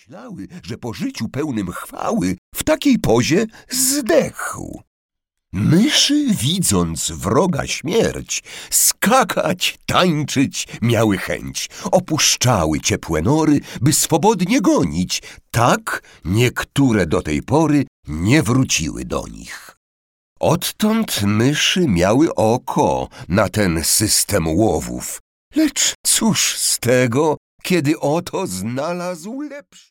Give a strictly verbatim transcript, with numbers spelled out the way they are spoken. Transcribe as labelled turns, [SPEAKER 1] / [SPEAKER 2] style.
[SPEAKER 1] Myślały, że po życiu pełnym chwały w takiej pozie zdechł. Myszy, widząc wroga śmierć, skakać, tańczyć miały chęć. Opuszczały ciepłe nory, by swobodnie gonić. Tak niektóre do tej pory nie wróciły do nich. Odtąd myszy miały oko na ten system łowów. Lecz cóż z tego, kiedy oto znalazł lepszy?